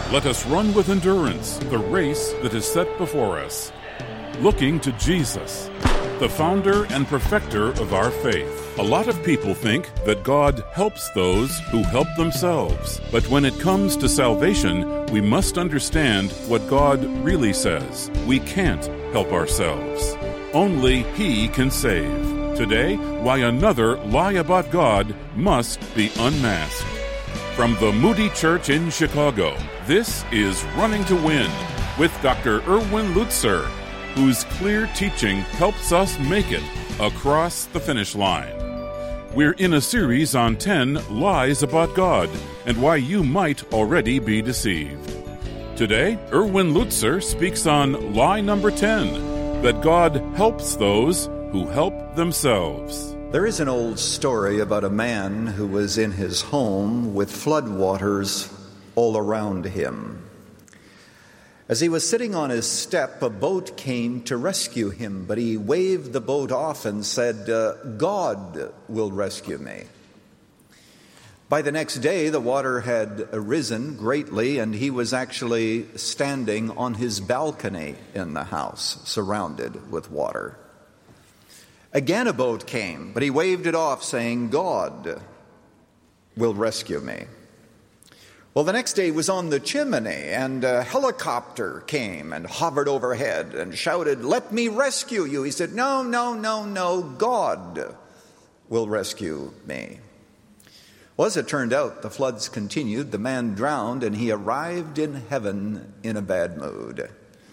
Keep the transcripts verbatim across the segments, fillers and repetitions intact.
Let us run with endurance the race that is set before us, looking to Jesus, the founder and perfecter of our faith. A lot of people think that God helps those who help themselves. But when it comes to salvation, we must understand what God really says. We can't help ourselves. Only He can save. Today, why another lie about God must be unmasked. From the Moody Church in Chicago, this is Running to Win with Doctor Erwin Lutzer, whose clear teaching helps us make it across the finish line. We're in a series on ten lies about God and why you might already be deceived. Today, Erwin Lutzer speaks on lie number ten, that God helps those who help themselves. There is an old story about a man who was in his home with floodwaters all around him. As he was sitting on his step, a boat came to rescue him, but he waved the boat off and said, uh, God will rescue me. By the next day, the water had risen greatly, and he was actually standing on his balcony in the house, surrounded with water. Again a boat came, but he waved it off, saying, God will rescue me. Well, the next day he was on the chimney, and a helicopter came and hovered overhead and shouted, let me rescue you. He said, no, no, no, no, God will rescue me. Well, as it turned out, the floods continued, the man drowned, and he arrived in heaven in a bad mood.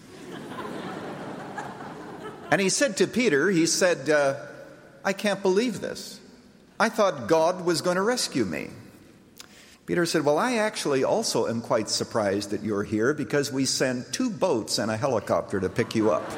And he said to Peter, he said, uh, I can't believe this. I thought God was going to rescue me. Peter said, well, I actually also am quite surprised that you're here because we sent two boats and a helicopter to pick you up.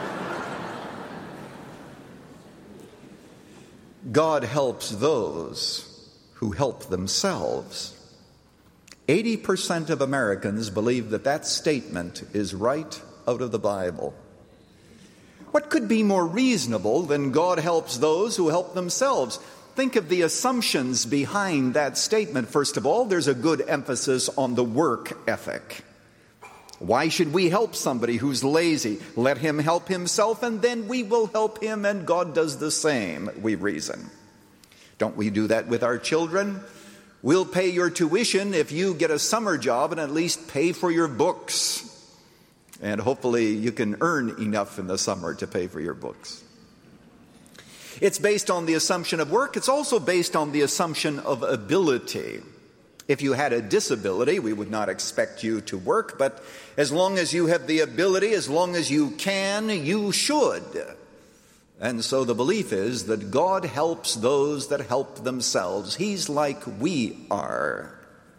God helps those who help themselves. eighty percent of Americans believe that that statement is right out of the Bible. What could be more reasonable than God helps those who help themselves? Think of the assumptions behind that statement. First of all, there's a good emphasis on the work ethic. Why should we help somebody who's lazy? Let him help himself, and then we will help him, and God does the same, we reason. Don't we do that with our children? We'll pay your tuition if you get a summer job and at least pay for your books. And hopefully you can earn enough in the summer to pay for your books. It's based on the assumption of work. It's also based on the assumption of ability. If you had a disability, we would not expect you to work, but as long as you have the ability, as long as you can, you should. And so the belief is that God helps those that help themselves. He's like we are.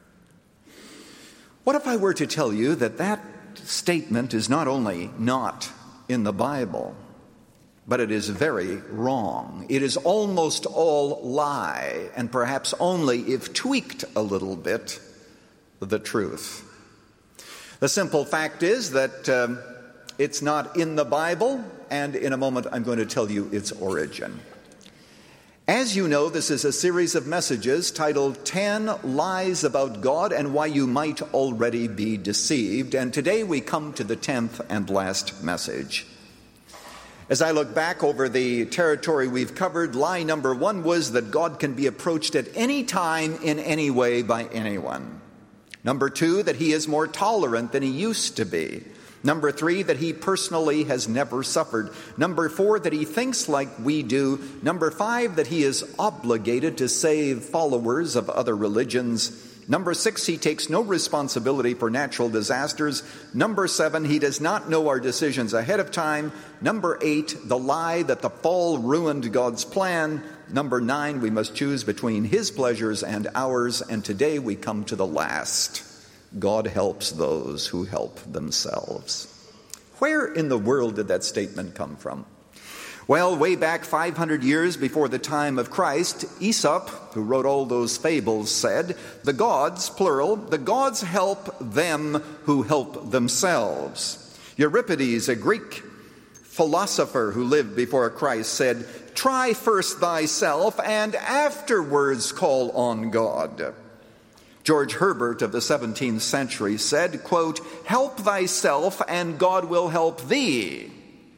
What if I were to tell you that that statement is not only not in the Bible, but it is very wrong. It is almost all lie, and perhaps only, if tweaked a little bit, the truth. The simple fact is that um, it's not in the Bible, and in a moment I'm going to tell you its origin. As you know, this is a series of messages titled ten Lies About God and Why You Might Already Be Deceived. And today we come to the tenth and last message. As I look back over the territory we've covered, lie number one was that God can be approached at any time, in any way, by anyone. Number two, that He is more tolerant than He used to be. Number three, that He personally has never suffered. Number four, that He thinks like we do. Number five, that He is obligated to save followers of other religions. Number six, He takes no responsibility for natural disasters. Number seven, He does not know our decisions ahead of time. Number eight, the lie that the fall ruined God's plan. Number nine, we must choose between His pleasures and ours. And today we come to the last. God helps those who help themselves. Where in the world did that statement come from? Well, way back five hundred years before the time of Christ, Aesop, who wrote all those fables, said, the gods, plural, the gods help them who help themselves. Euripides, a Greek philosopher who lived before Christ, said, try first thyself and afterwards call on God. George Herbert of the seventeenth century said, quote, "Help thyself and God will help thee."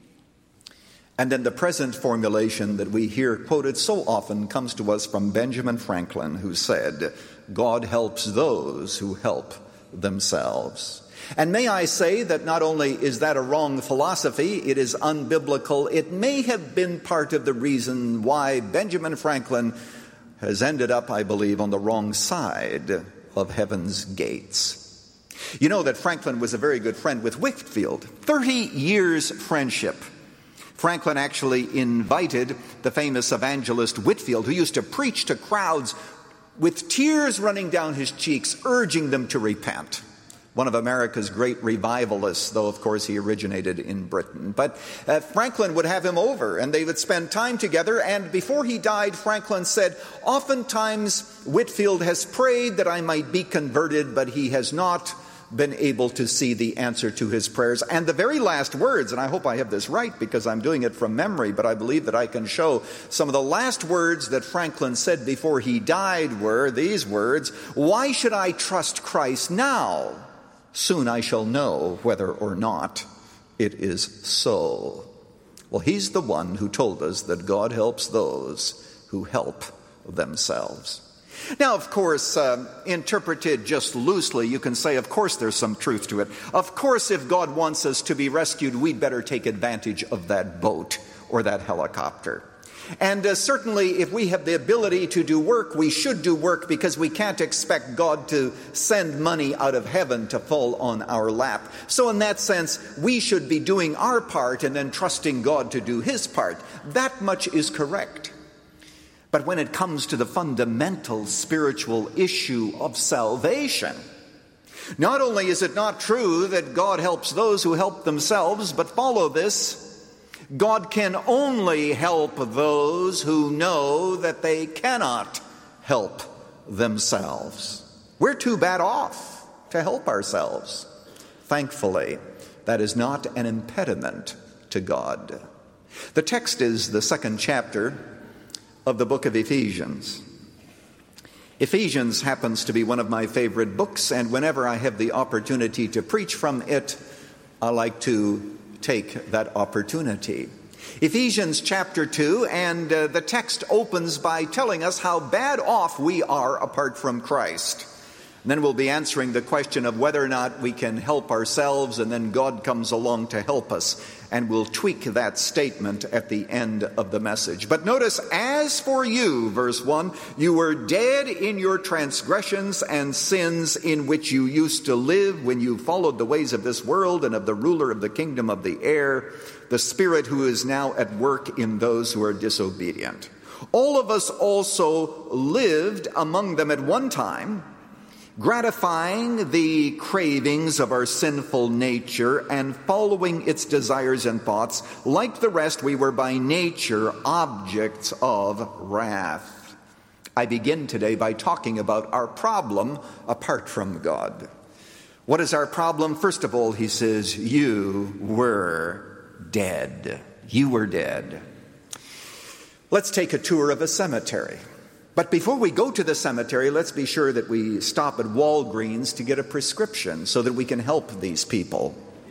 And then the present formulation that we hear quoted so often comes to us from Benjamin Franklin, who said, "God helps those who help themselves." And may I say that not only is that a wrong philosophy, it is unbiblical. It may have been part of the reason why Benjamin Franklin has ended up, I believe, on the wrong side of heaven's gates. You know that Franklin was a very good friend with Whitefield. Thirty years friendship. Franklin actually invited the famous evangelist Whitefield, who used to preach to crowds with tears running down his cheeks, urging them to repent. One of America's great revivalists, though of course he originated in Britain. But uh, Franklin would have him over, and they would spend time together. And before he died, Franklin said, "Oftentimes Whitefield has prayed that I might be converted, but he has not been able to see the answer to his prayers." And the very last words, and I hope I have this right because I'm doing it from memory, but I believe that I can show some of the last words that Franklin said before he died were these words, "Why should I trust Christ now? Soon I shall know whether or not it is so." Well, he's the one who told us that God helps those who help themselves. Now, of course, uh, interpreted just loosely, you can say, of course, there's some truth to it. Of course, if God wants us to be rescued, we'd better take advantage of that boat or that helicopter. And uh, certainly, if we have the ability to do work, we should do work, because we can't expect God to send money out of heaven to fall on our lap. So in that sense, we should be doing our part and then trusting God to do his part. That much is correct. But when it comes to the fundamental spiritual issue of salvation, not only is it not true that God helps those who help themselves, but follow this, God can only help those who know that they cannot help themselves. We're too bad off to help ourselves. Thankfully, that is not an impediment to God. The text is the second chapter of the book of Ephesians. Ephesians happens to be one of my favorite books, and whenever I have the opportunity to preach from it, I like to take that opportunity. Ephesians chapter two, and uh, the text opens by telling us how bad off we are apart from Christ. And then we'll be answering the question of whether or not we can help ourselves, and then God comes along to help us. And we'll tweak that statement at the end of the message. But notice, "As for you," verse one, "you were dead in your transgressions and sins in which you used to live when you followed the ways of this world and of the ruler of the kingdom of the air, the spirit who is now at work in those who are disobedient. All of us also lived among them at one time, gratifying the cravings of our sinful nature and following its desires and thoughts. Like the rest, we were by nature objects of wrath." I begin today by talking about our problem apart from God. What is our problem? First of all, he says, you were dead. You were dead. Let's take a tour of a cemetery. But before we go to the cemetery, let's be sure that we stop at Walgreens to get a prescription so that we can help these people.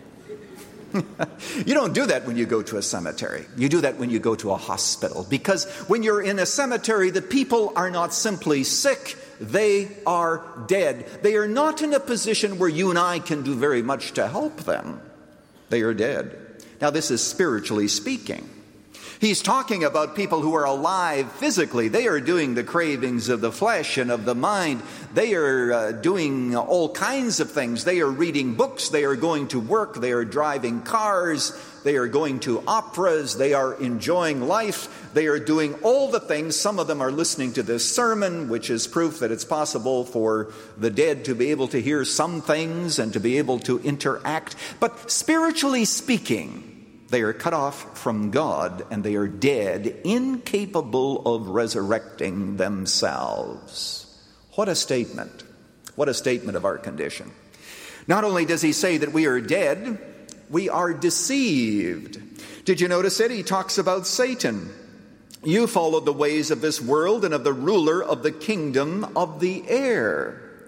You don't do that when you go to a cemetery. You do that when you go to a hospital. Because when you're in a cemetery, the people are not simply sick, they are dead. They are not in a position where you and I can do very much to help them. They are dead. Now, this is spiritually speaking. He's talking about people who are alive physically. They are doing the cravings of the flesh and of the mind. They are uh, doing all kinds of things. They are reading books. They are going to work. They are driving cars. They are going to operas. They are enjoying life. They are doing all the things. Some of them are listening to this sermon, which is proof that it's possible for the dead to be able to hear some things and to be able to interact. But spiritually speaking, they are cut off from God, and they are dead, incapable of resurrecting themselves. What a statement. What a statement of our condition. Not only does he say that we are dead, we are deceived. Did you notice it? He talks about Satan. You followed the ways of this world and of the ruler of the kingdom of the air.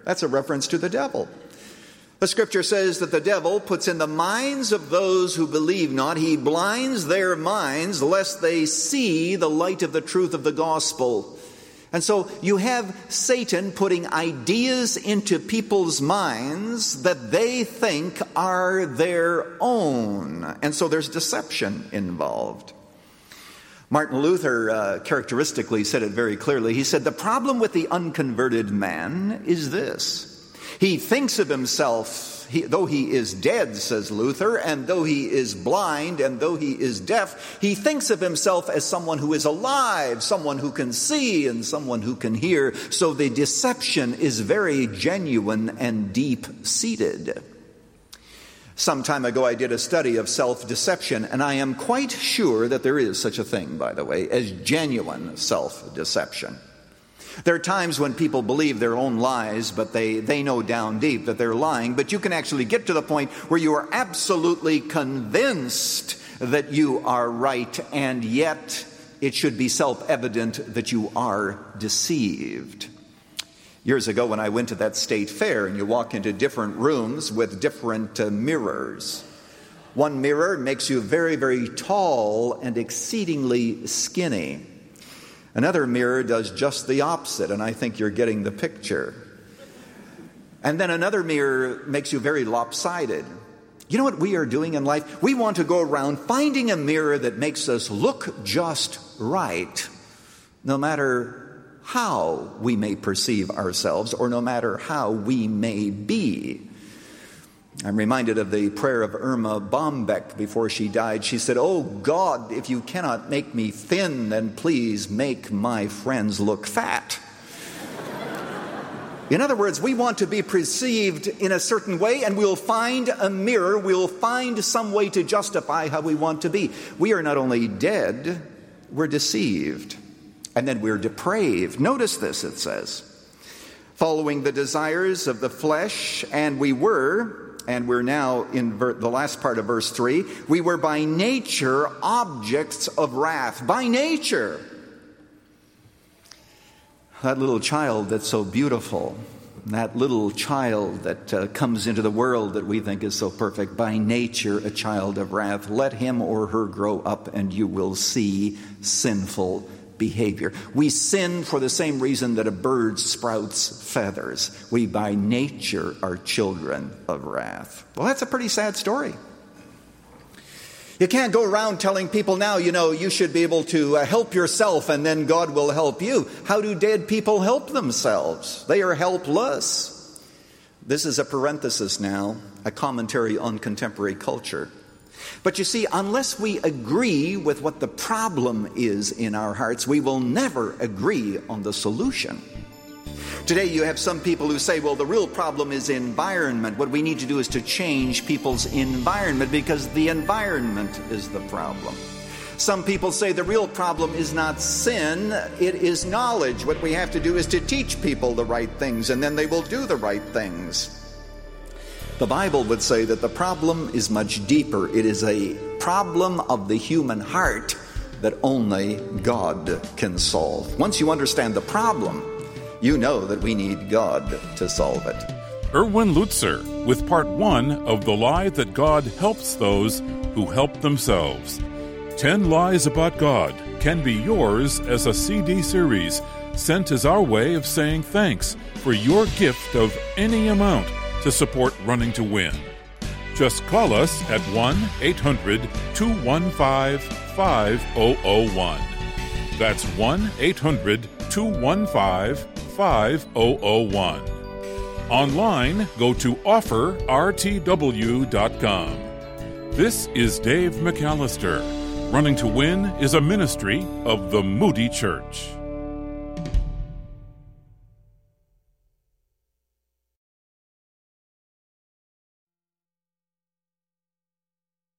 That's a reference to the devil. The scripture says that the devil puts in the minds of those who believe not, he blinds their minds lest they see the light of the truth of the gospel. And so you have Satan putting ideas into people's minds that they think are their own. And so there's deception involved. Martin Luther uh, characteristically said it very clearly. He said, the problem with the unconverted man is this. He thinks of himself, he, though he is dead, says Luther, and though he is blind, and though he is deaf, he thinks of himself as someone who is alive, someone who can see, and someone who can hear. So the deception is very genuine and deep-seated. Some time ago, I did a study of self-deception, and I am quite sure that there is such a thing, by the way, as genuine self-deception. There are times when people believe their own lies, but they, they know down deep that they're lying. But you can actually get to the point where you are absolutely convinced that you are right, and yet it should be self-evident that you are deceived. Years ago when I went to that state fair, and you walk into different rooms with different uh, mirrors. One mirror makes you very, very tall and exceedingly skinny. Another mirror does just the opposite, and I think you're getting the picture. And then another mirror makes you very lopsided. You know what we are doing in life? We want to go around finding a mirror that makes us look just right, no matter how we may perceive ourselves or no matter how we may be. I'm reminded of the prayer of Irma Bombeck before she died. She said, "Oh God, if you cannot make me thin, then please make my friends look fat." In other words, we want to be perceived in a certain way, and we'll find a mirror, we'll find some way to justify how we want to be. We are not only dead, we're deceived, and then we're depraved. Notice this, it says, following the desires of the flesh, and we were... And we're now in ver- the last part of verse three. We were by nature objects of wrath. By nature. That little child that's so beautiful. That little child that uh, comes into the world that we think is so perfect. By nature a child of wrath. Let him or her grow up and you will see sinful behavior. We sin for the same reason that a bird sprouts feathers. We by nature are children of wrath. Well, that's a pretty sad story. You can't go around telling people now, you know, you should be able to uh, help yourself and then God will help you. How do dead people help themselves? They are helpless. This is a parenthesis now, a commentary on contemporary culture. But you see, unless we agree with what the problem is in our hearts, we will never agree on the solution. Today you have some people who say, well, the real problem is environment. What we need to do is to change people's environment because the environment is the problem. Some people say the real problem is not sin, it is knowledge. What we have to do is to teach people the right things, and then they will do the right things. The Bible would say that the problem is much deeper. It is a problem of the human heart that only God can solve. Once you understand the problem, you know that we need God to solve it. Erwin Lutzer with part one of The Lie That God Helps Those Who Help Themselves. Ten Lies About God can be yours as a C D series sent as our way of saying thanks for your gift of any amount to support Running to Win. Just call us at one eight hundred two one five five zero zero one. That's one eight hundred two one five five zero zero one. Online, go to offer r t w dot com. This is Dave McAllister. Running to Win is a ministry of the Moody Church.